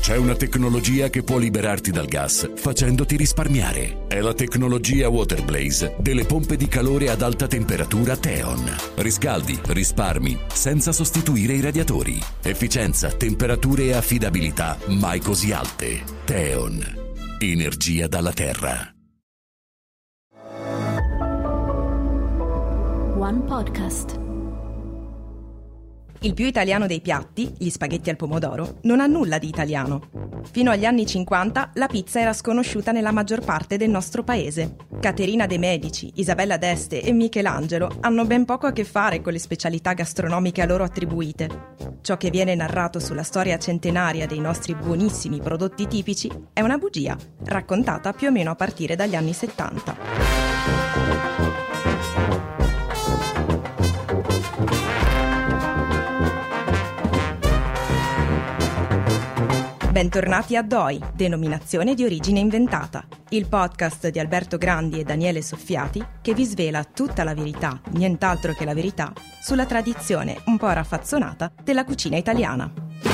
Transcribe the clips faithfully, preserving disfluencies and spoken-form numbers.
C'è una tecnologia che può liberarti dal gas facendoti risparmiare. È la tecnologia Waterblaze delle pompe di calore ad alta temperatura Theon. Riscaldi, risparmi, senza sostituire i radiatori. Efficienza, temperature e affidabilità mai così alte. Theon. Energia dalla terra. One Podcast. Il più italiano dei piatti, gli spaghetti al pomodoro, non ha nulla di italiano. Fino agli anni cinquanta la pizza era sconosciuta nella maggior parte del nostro paese. Caterina de' Medici, Isabella d'Este e Michelangelo hanno ben poco a che fare con le specialità gastronomiche a loro attribuite. Ciò che viene narrato sulla storia centenaria dei nostri buonissimi prodotti tipici è una bugia, raccontata più o meno a partire dagli anni settanta. Bentornati a D O I, denominazione di origine inventata, il podcast di Alberto Grandi e Daniele Soffiati che vi svela tutta la verità, nient'altro che la verità, sulla tradizione un po' raffazzonata della cucina italiana.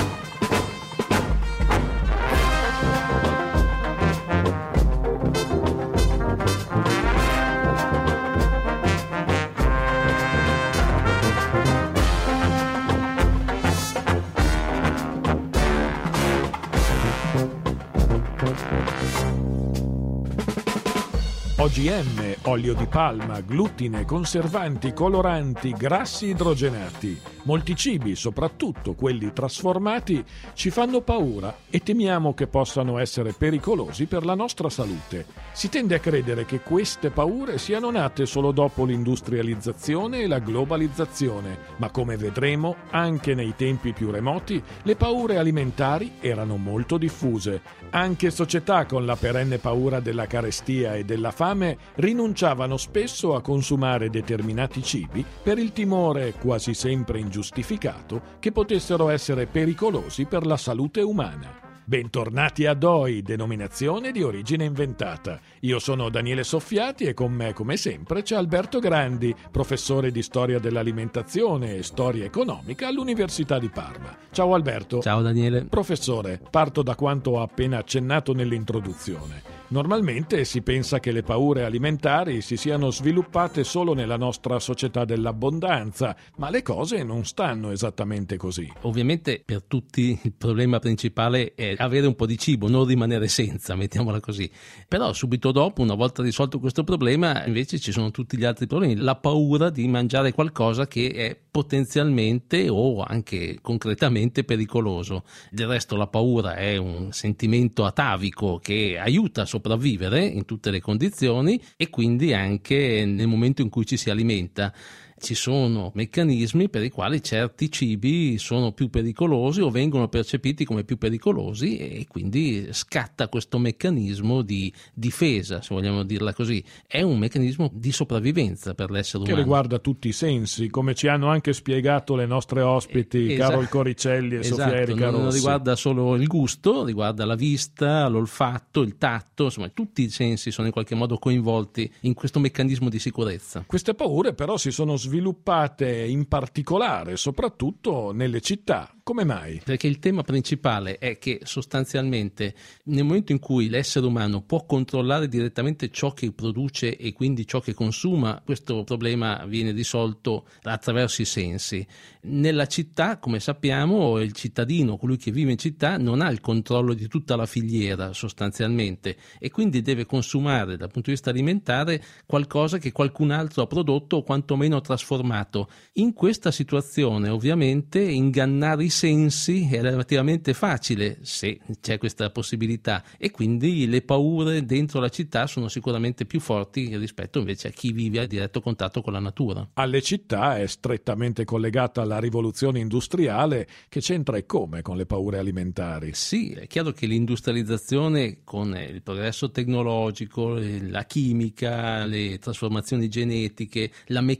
O G M, olio di palma, glutine, conservanti, coloranti, grassi idrogenati. Molti cibi, soprattutto quelli trasformati, ci fanno paura e temiamo che possano essere pericolosi per la nostra salute. Si tende a credere che queste paure siano nate solo dopo l'industrializzazione e la globalizzazione, ma come vedremo, anche nei tempi più remoti, le paure alimentari erano molto diffuse. Anche società con la perenne paura della carestia e della fame rinunciavano spesso a consumare determinati cibi per il timore, quasi sempre ingiustificato, che potessero essere pericolosi per la salute umana. Bentornati a D O I, denominazione di origine inventata. Io sono Daniele Soffiati e con me, come sempre, c'è Alberto Grandi, professore di storia dell'alimentazione e storia economica all'Università di Parma. Ciao Alberto. Ciao Daniele. Professore, parto da quanto ho appena accennato nell'introduzione. Normalmente si pensa che le paure alimentari si siano sviluppate solo nella nostra società dell'abbondanza, ma le cose non stanno esattamente così. Ovviamente per tutti il problema principale è avere un po' di cibo, non rimanere senza, mettiamola così. Però subito dopo, una volta risolto questo problema, invece ci sono tutti gli altri problemi. La paura di mangiare qualcosa che è potenzialmente o anche concretamente pericoloso. Del resto la paura è un sentimento atavico che aiuta a sopravvivere in tutte le condizioni e quindi anche nel momento in cui ci si alimenta. Ci sono meccanismi per i quali certi cibi sono più pericolosi o vengono percepiti come più pericolosi e quindi scatta questo meccanismo di difesa, se vogliamo dirla così. È un meccanismo di sopravvivenza per l'essere umano. Che riguarda tutti i sensi, come ci hanno anche spiegato le nostre ospiti, esatto. Carol Coricelli e esatto. Sofia Erika Rossi. Non riguarda solo il gusto, riguarda la vista, l'olfatto, il tatto, insomma tutti i sensi sono in qualche modo coinvolti in questo meccanismo di sicurezza. Queste paure però si sono sviluppate in particolare, soprattutto nelle città. Come mai? Perché il tema principale è che sostanzialmente nel momento in cui l'essere umano può controllare direttamente ciò che produce e quindi ciò che consuma, questo problema viene risolto attraverso i sensi. Nella città, come sappiamo, il cittadino, colui che vive in città, non ha il controllo di tutta la filiera sostanzialmente e quindi deve consumare dal punto di vista alimentare qualcosa che qualcun altro ha prodotto o quantomeno trasformato. In questa situazione ovviamente ingannare i sensi è relativamente facile se c'è questa possibilità e quindi le paure dentro la città sono sicuramente più forti rispetto invece a chi vive a diretto contatto con la natura. Alle città è strettamente collegata alla rivoluzione industriale, che c'entra e come con le paure alimentari. Sì, è chiaro che l'industrializzazione con il progresso tecnologico, la chimica, le trasformazioni genetiche, la meccanizzazione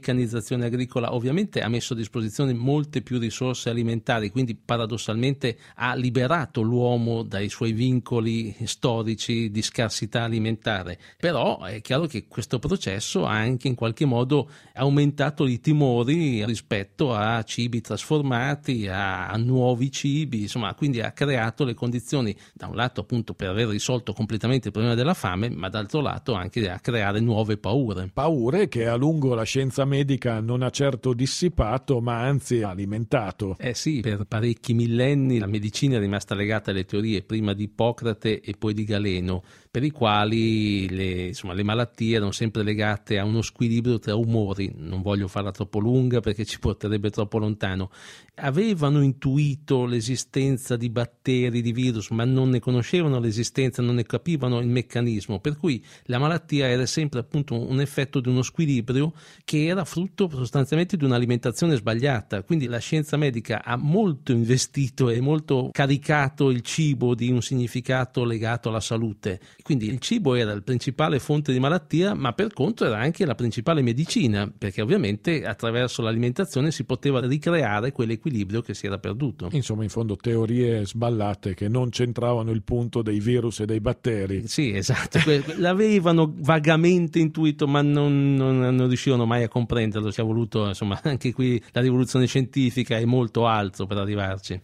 l'alimentazione agricola ovviamente ha messo a disposizione molte più risorse alimentari, quindi paradossalmente ha liberato l'uomo dai suoi vincoli storici di scarsità alimentare, però è chiaro che questo processo ha anche in qualche modo aumentato i timori rispetto a cibi trasformati, a, a nuovi cibi, insomma, quindi ha creato le condizioni da un lato appunto per aver risolto completamente il problema della fame, ma dall'altro lato anche a creare nuove paure. Paure che a lungo la scienza medica non ha certo dissipato, ma anzi alimentato. Eh sì, per parecchi millenni la medicina è rimasta legata alle teorie prima di Ippocrate e poi di Galeno, per i quali le, insomma, le malattie erano sempre legate a uno squilibrio tra umori. Non voglio farla troppo lunga perché ci porterebbe troppo lontano. Avevano intuito l'esistenza di batteri, di virus, ma non ne conoscevano l'esistenza, non ne capivano il meccanismo, per cui la malattia era sempre appunto un effetto di uno squilibrio che era frutto sostanzialmente di un'alimentazione sbagliata. Quindi la scienza medica ha molto investito e molto caricato il cibo di un significato legato alla salute. Quindi il cibo era la principale fonte di malattia, ma per contro era anche la principale medicina, perché ovviamente attraverso l'alimentazione si poteva ricreare quell'equilibrio che si era perduto. Insomma, in fondo teorie sballate che non c'entravano il punto dei virus e dei batteri. Sì, esatto, l'avevano vagamente intuito, ma non, non, non riuscivano mai a comprenderlo. Ci ha voluto, insomma, anche qui la rivoluzione scientifica e molto altro per arrivarci.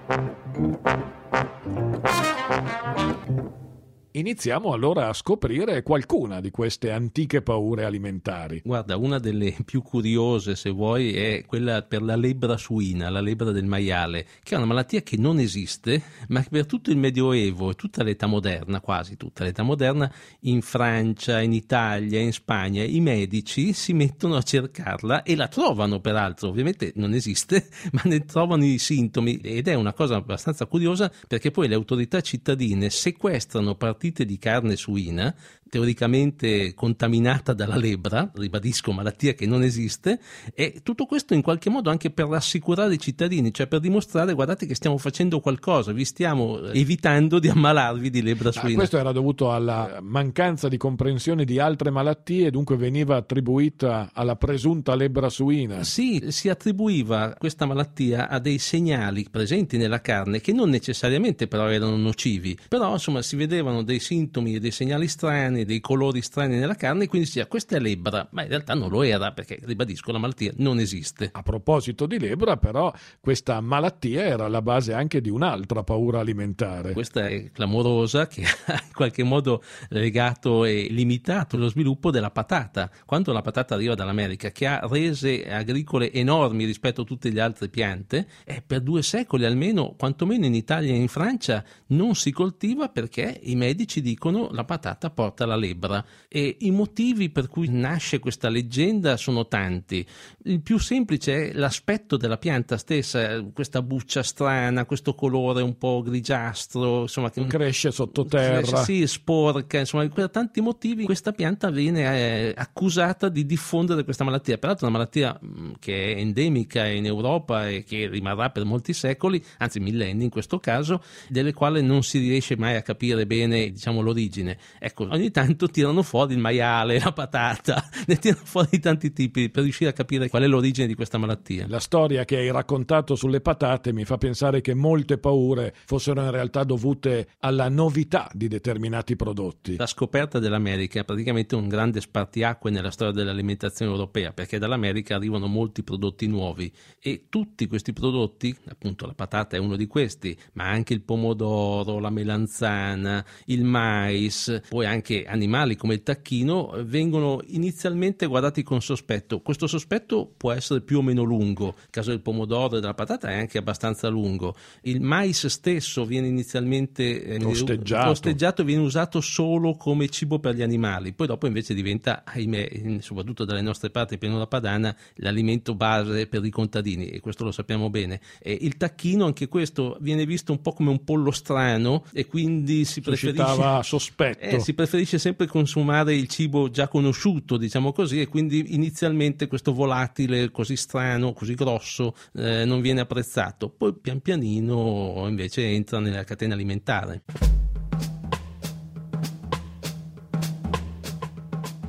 Iniziamo allora a scoprire qualcuna di queste antiche paure alimentari. Guarda, una delle più curiose, se vuoi, è quella per la lebbra suina, la lebbra del maiale, che è una malattia che non esiste, ma che per tutto il Medioevo e tutta l'età moderna, quasi tutta l'età moderna, in Francia, in Italia, in Spagna, i medici si mettono a cercarla e la trovano, peraltro. Ovviamente non esiste, ma ne trovano i sintomi, ed è una cosa abbastanza curiosa perché poi le autorità cittadine sequestrano partite di carne suina teoricamente contaminata dalla lebbra, ribadisco, malattia che non esiste, e tutto questo in qualche modo anche per rassicurare i cittadini, cioè per dimostrare: guardate che stiamo facendo qualcosa, vi stiamo evitando di ammalarvi di lebbra suina. Ah, questo era dovuto alla mancanza di comprensione di altre malattie, dunque veniva attribuita alla presunta lebbra suina. Sì, si attribuiva questa malattia a dei segnali presenti nella carne che non necessariamente però erano nocivi, però insomma si vedevano dei sintomi e dei segnali strani, dei colori strani nella carne, quindi si diceva questa è lebbra, ma in realtà non lo era, perché ribadisco, la malattia non esiste. A proposito di lebbra, però, questa malattia era alla base anche di un'altra paura alimentare. Questa è clamorosa, che ha in qualche modo legato e limitato lo sviluppo della patata. Quando la patata arriva dall'America, che ha rese agricole enormi rispetto a tutte le altre piante, e per due secoli almeno, quantomeno in Italia e in Francia, non si coltiva perché i medici dicono la patata porta la lebbra, e i motivi per cui nasce questa leggenda sono tanti. Il più semplice è l'aspetto della pianta stessa, questa buccia strana, questo colore un po' grigiastro, insomma, che cresce sottoterra, cresce, sì, sporca, insomma, per tanti motivi questa pianta viene eh, accusata di diffondere questa malattia. Peraltro una malattia mh, che è endemica in Europa e che rimarrà per molti secoli, anzi millenni in questo caso, delle quali non si riesce mai a capire bene, diciamo, l'origine. Ecco, ogni tanto tirano fuori il maiale, la patata, ne tirano fuori di tanti tipi per riuscire a capire qual è l'origine di questa malattia. La storia che hai raccontato sulle patate mi fa pensare che molte paure fossero in realtà dovute alla novità di determinati prodotti. La scoperta dell'America è praticamente un grande spartiacque nella storia dell'alimentazione europea, perché dall'America arrivano molti prodotti nuovi e tutti questi prodotti, appunto la patata è uno di questi, ma anche il pomodoro, la melanzana, il mais, poi anche animali come il tacchino, vengono inizialmente guardati con sospetto. Questo sospetto può essere più o meno lungo, il caso del pomodoro e della patata è anche abbastanza lungo. Il mais stesso viene inizialmente eh, tosteggiato. tosteggiato, viene usato solo come cibo per gli animali, poi dopo invece diventa, ahimè, soprattutto dalle nostre parti pianura padana, l'alimento base per i contadini, e questo lo sappiamo bene. E il tacchino, anche questo, viene visto un po' come un pollo strano, e quindi si suscitava sospetto. Eh, si preferisce sempre consumare il cibo già conosciuto, diciamo così, e quindi inizialmente questo volatile così strano, così grosso, eh, non viene apprezzato. Poi pian pianino invece entra nella catena alimentare.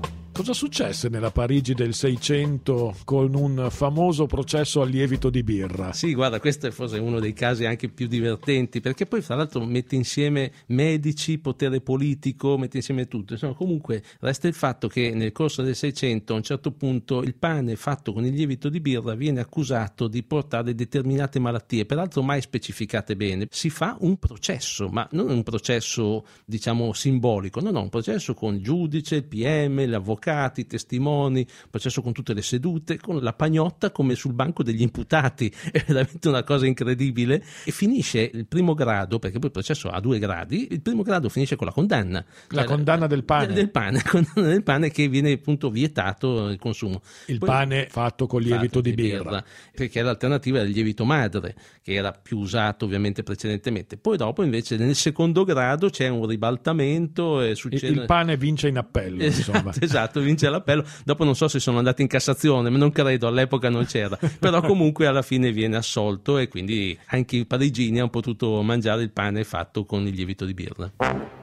Cosa successe nella Parigi del Seicento con un famoso processo al lievito di birra? Sì, guarda, questo è forse uno dei casi anche più divertenti, perché poi fra l'altro mette insieme medici, potere politico, mette insieme tutto. Insomma, comunque resta il fatto che nel corso del Seicento a un certo punto il pane fatto con il lievito di birra viene accusato di portare determinate malattie, peraltro mai specificate bene. Si fa un processo, ma non un processo diciamo simbolico, no, no, un processo con il giudice, il P M, gli avvocati, i testimoni, processo con tutte le sedute, con la pagnotta come sul banco degli imputati. È veramente una cosa incredibile. E finisce il primo grado, perché poi il processo ha due gradi, il primo grado finisce con la condanna. La cioè, condanna la, del pane. Del pane, la condanna del pane che viene appunto vietato il consumo. Il poi, pane fatto con lievito di birra. birra. Perché l'alternativa era il lievito madre, che era più usato ovviamente precedentemente. Poi dopo invece nel secondo grado c'è un ribaltamento e succede... Il pane vince in appello, esatto, insomma. Esatto, vince l'appello. Dopo non so se sono andati in Cassazione, ma non credo, all'epoca non c'era. Però comunque alla fine viene assolto e quindi anche i parigini hanno potuto mangiare il pane fatto con il lievito di birra.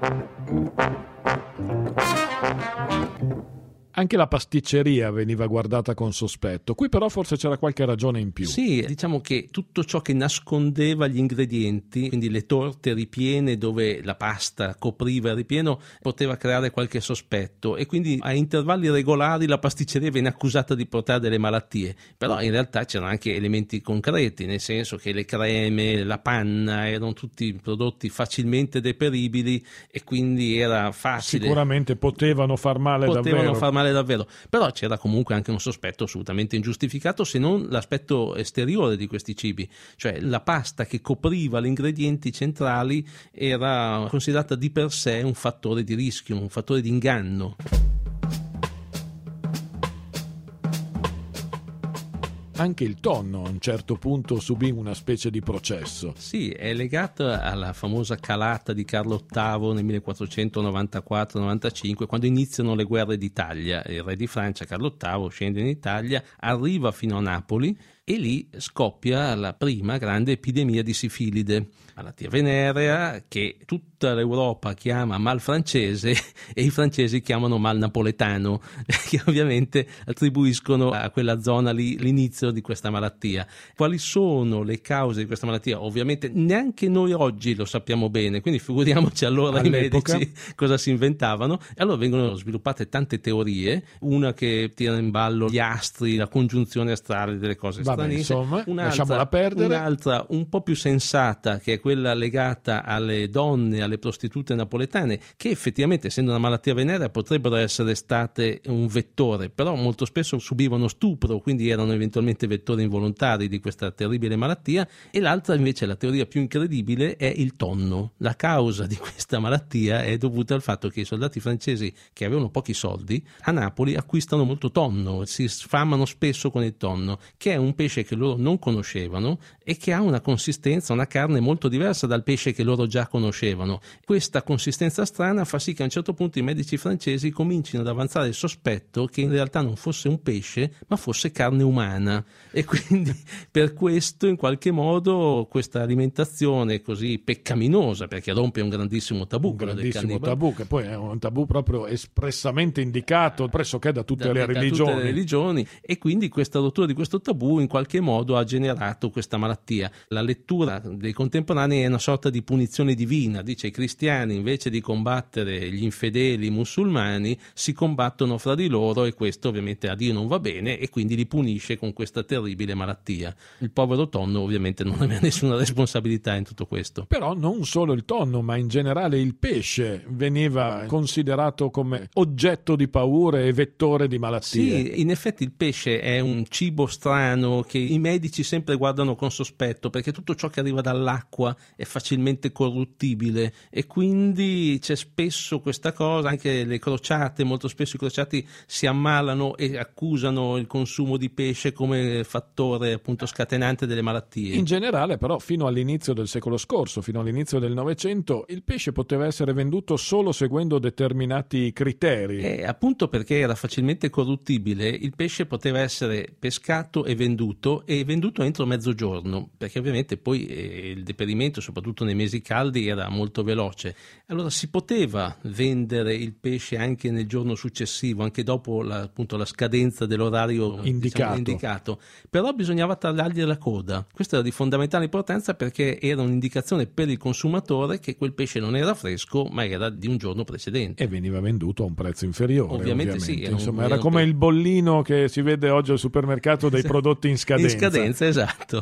Anche la pasticceria veniva guardata con sospetto. Qui però forse c'era qualche ragione in più. Sì, diciamo che tutto ciò che nascondeva gli ingredienti, quindi le torte ripiene dove la pasta copriva il ripieno, poteva creare qualche sospetto e quindi a intervalli regolari la pasticceria viene accusata di portare delle malattie. Però in realtà c'erano anche elementi concreti, nel senso che le creme, la panna erano tutti prodotti facilmente deperibili e quindi era facile. Sicuramente potevano far male potevano davvero. far male davvero, però c'era comunque anche un sospetto assolutamente ingiustificato, se non l'aspetto esteriore di questi cibi, cioè la pasta che copriva gli ingredienti centrali era considerata di per sé un fattore di rischio, un fattore di inganno. Anche il tonno a un certo punto subì una specie di processo. Sì, è legato alla famosa calata di Carlo ottavo nel millequattrocentonovantaquattro novantacinque, quando iniziano le guerre d'Italia. Il re di Francia, Carlo ottavo, scende in Italia, arriva fino a Napoli e lì scoppia la prima grande epidemia di sifilide, malattia venerea che tutta l'Europa chiama mal francese e i francesi chiamano mal napoletano, che ovviamente attribuiscono a quella zona lì l'inizio di questa malattia. Quali sono le cause di questa malattia? Ovviamente neanche noi oggi lo sappiamo bene, quindi figuriamoci allora all'epoca. I medici cosa si inventavano. E allora vengono sviluppate tante teorie, una che tira in ballo gli astri, la congiunzione astrale delle cose strane. Vabbè, insomma, un'altra, lasciamola perdere. Un'altra un po' più sensata, che è quella legata alle donne, alle prostitute napoletane, che effettivamente, essendo una malattia venerea, potrebbero essere state un vettore, però molto spesso subivano stupro, quindi erano eventualmente vettori involontari di questa terribile malattia. E l'altra invece, la teoria più incredibile, è il tonno. La causa di questa malattia è dovuta al fatto che i soldati francesi, che avevano pochi soldi, a Napoli acquistano molto tonno, si sfamano spesso con il tonno, che è un pesce che loro non conoscevano e che ha una consistenza, una carne molto diversa dal pesce che loro già conoscevano. Questa consistenza strana fa sì che a un certo punto i medici francesi comincino ad avanzare il sospetto che in realtà non fosse un pesce ma fosse carne umana, e quindi per questo in qualche modo questa alimentazione così peccaminosa, perché rompe un grandissimo tabù, un grandissimo tabù, che poi è un tabù proprio espressamente indicato pressoché da tutte da, le da religioni. tutte le religioni, e quindi questa rottura di questo tabù in qualche modo ha generato questa malattia. La lettura dei contemporanei è una sorta di punizione divina, dice: i cristiani invece di combattere gli infedeli musulmani si combattono fra di loro, e questo ovviamente a Dio non va bene e quindi li punisce con questa terribile malattia. Il povero tonno ovviamente non aveva nessuna responsabilità in tutto questo. Però non solo il tonno, ma in generale il pesce veniva considerato come oggetto di paure e vettore di malattie. Sì, in effetti il pesce è un cibo strano che i medici sempre guardano con sospetto, perché tutto ciò che arriva dall'acqua è facilmente corruttibile, e quindi c'è spesso questa cosa. Anche le crociate, molto spesso i crociati si ammalano e accusano il consumo di pesce come fattore appunto scatenante delle malattie. In generale però fino all'inizio del secolo scorso, fino all'inizio del Novecento, il pesce poteva essere venduto solo seguendo determinati criteri. E appunto perché era facilmente corruttibile, il pesce poteva essere pescato e venduto. venduto e venduto entro mezzogiorno, perché ovviamente poi eh, il deperimento, soprattutto nei mesi caldi, era molto veloce. Allora si poteva vendere il pesce anche nel giorno successivo, anche dopo la, appunto la scadenza dell'orario indicato. Diciamo, indicato, però bisognava tagliargli la coda. Questo era di fondamentale importanza perché era un'indicazione per il consumatore che quel pesce non era fresco ma era di un giorno precedente. E veniva venduto a un prezzo inferiore. Ovviamente, ovviamente. sì. Era, Insomma, un, era come il bollino che si vede oggi al supermercato dei prodotti in scadenza. In scadenza, esatto.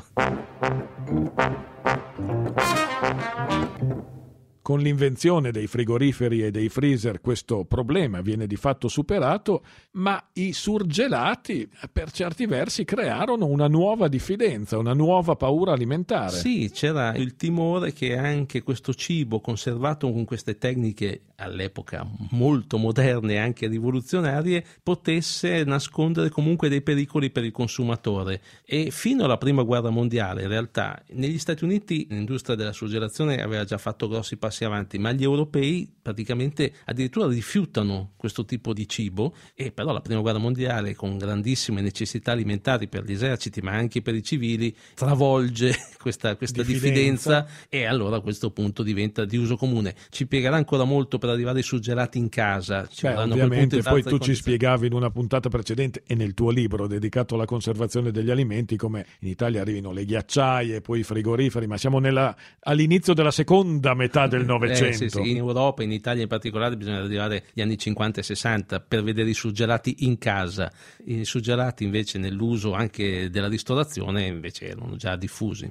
Con l'invenzione dei frigoriferi e dei freezer questo problema viene di fatto superato, ma i surgelati per certi versi crearono una nuova diffidenza, una nuova paura alimentare. Sì, c'era il timore che anche questo cibo conservato con queste tecniche all'epoca molto moderne e anche rivoluzionarie potesse nascondere comunque dei pericoli per il consumatore. E fino alla prima guerra mondiale in realtà negli Stati Uniti l'industria della surgelazione aveva già fatto grossi passi avanti, ma gli europei praticamente addirittura rifiutano questo tipo di cibo. E però la prima guerra mondiale, con grandissime necessità alimentari per gli eserciti ma anche per i civili, travolge questa, questa diffidenza. diffidenza e allora a questo punto diventa di uso comune. Ci piegherà ancora molto per arrivare ai surgelati in casa. Ci Beh, ovviamente poi tu ci spiegavi in una puntata precedente e nel tuo libro dedicato alla conservazione degli alimenti come in Italia arrivino le ghiacciaie, poi i frigoriferi, ma siamo nella, all'inizio della seconda metà del Novecento. Eh, sì, sì. In Europa, in Italia in particolare, bisogna arrivare agli anni cinquanta e sessanta per vedere i surgelati in casa. I surgelati invece nell'uso anche della ristorazione invece erano già diffusi.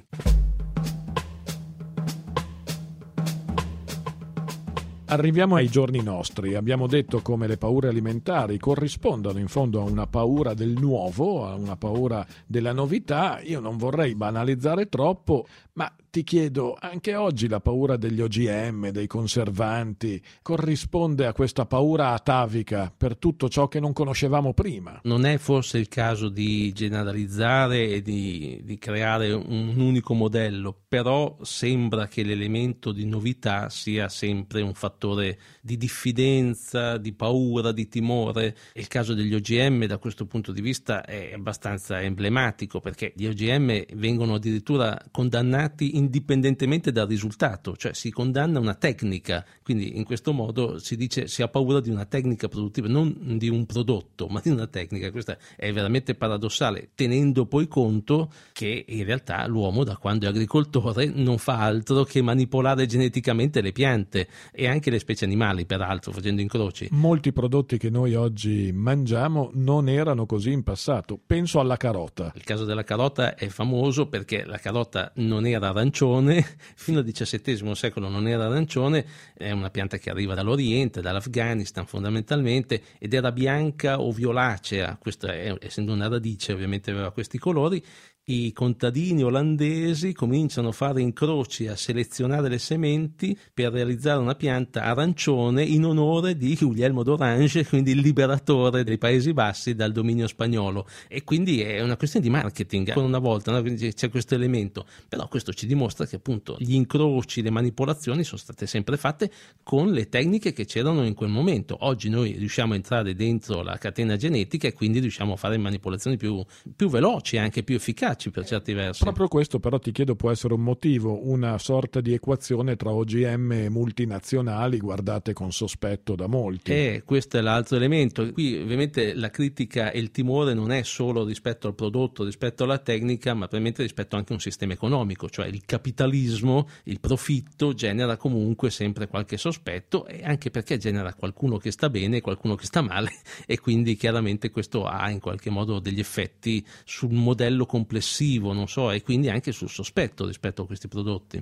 Arriviamo ai giorni nostri. Abbiamo detto come le paure alimentari corrispondono in fondo a una paura del nuovo, a una paura della novità. Io non vorrei banalizzare troppo, ma ti chiedo, anche oggi la paura degli O G M, dei conservanti, corrisponde a questa paura atavica per tutto ciò che non conoscevamo prima? Non è forse il caso di generalizzare e di, di creare un unico modello, però sembra che l'elemento di novità sia sempre un fattore di diffidenza, di paura, di timore. Il caso degli O G M da questo punto di vista è abbastanza emblematico, perché gli O G M vengono addirittura condannati indipendentemente dal risultato, cioè si condanna una tecnica, quindi in questo modo si dice si ha paura di una tecnica produttiva, non di un prodotto, ma di una tecnica. Questa è veramente paradossale, tenendo poi conto che in realtà l'uomo, da quando è agricoltore, non fa altro che manipolare geneticamente le piante e anche le specie animali, peraltro, facendo incroci. Molti prodotti che noi oggi mangiamo non erano così in passato. Penso alla carota. Il caso della carota è famoso perché la carota non era arancione, fino al diciassettesimo secolo non era arancione, è una pianta che arriva dall'Oriente, dall'Afghanistan fondamentalmente, ed era bianca o violacea. Questa è, essendo una radice, ovviamente aveva questi colori. I contadini olandesi cominciano a fare incroci, a selezionare le sementi per realizzare una pianta arancione in onore di Guglielmo d'Orange, quindi il liberatore dei Paesi Bassi dal dominio spagnolo. E quindi è una questione di marketing, ancora una volta, no? Quindi c'è questo elemento, però questo ci dimostra che appunto gli incroci, le manipolazioni sono state sempre fatte con le tecniche che c'erano in quel momento. Oggi noi riusciamo a entrare dentro la catena genetica e quindi riusciamo a fare manipolazioni più, più veloci, anche più efficaci per certi versi. Proprio questo però ti chiedo può essere un motivo, una sorta di equazione tra O G M e multinazionali guardate con sospetto da molti. E questo è l'altro elemento. Qui ovviamente la critica e il timore non è solo rispetto al prodotto, rispetto alla tecnica, ma probabilmente rispetto anche a un sistema economico, cioè il capitalismo, il profitto genera comunque sempre qualche sospetto, e anche perché genera qualcuno che sta bene e qualcuno che sta male, e quindi chiaramente questo ha in qualche modo degli effetti sul modello complessivo, non so, e quindi anche sul sospetto rispetto a questi prodotti.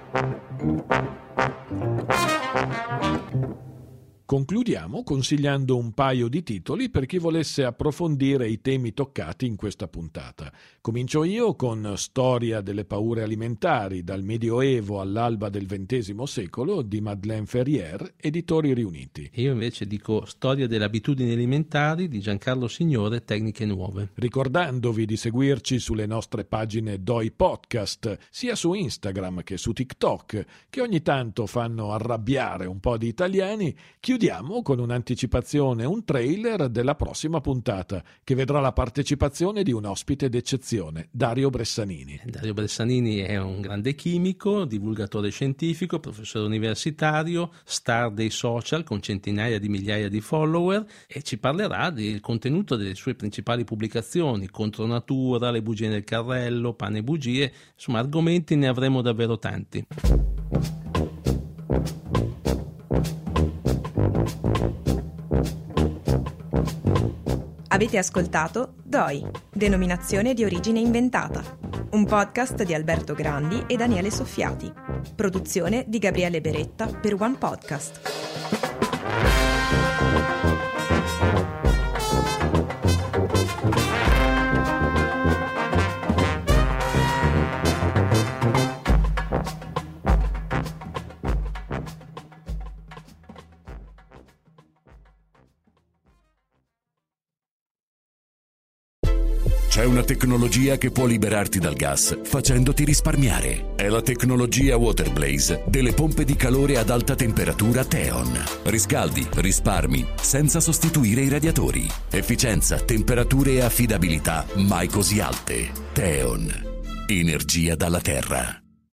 Concludiamo consigliando un paio di titoli per chi volesse approfondire i temi toccati in questa puntata. Comincio io con Storia delle paure alimentari dal Medioevo all'alba del ventesimo secolo di Madeleine Ferrier, Editori Riuniti. Io invece dico Storia delle abitudini alimentari di Giancarlo Signore, Tecniche Nuove. Ricordandovi di seguirci sulle nostre pagine D O I Podcast, sia su Instagram che su TikTok, che ogni tanto fanno arrabbiare un po' di italiani, chiudiamo chiudiamo con un'anticipazione, un trailer della prossima puntata, che vedrà la partecipazione di un ospite d'eccezione, Dario Bressanini. Dario Bressanini è un grande chimico, divulgatore scientifico, professore universitario, star dei social con centinaia di migliaia di follower, e ci parlerà del contenuto delle sue principali pubblicazioni: Contro natura, Le bugie nel carrello, Pane e bugie. Insomma, argomenti ne avremo davvero tanti. Avete ascoltato D O I, denominazione di origine inventata, un podcast di Alberto Grandi e Daniele Soffiati, produzione di Gabriele Beretta per One Podcast. C'è una tecnologia che può liberarti dal gas facendoti risparmiare. È la tecnologia Waterblaze delle pompe di calore ad alta temperatura Theon. Riscaldi, risparmi, senza sostituire i radiatori. Efficienza, temperature e affidabilità mai così alte. Theon. Energia dalla terra.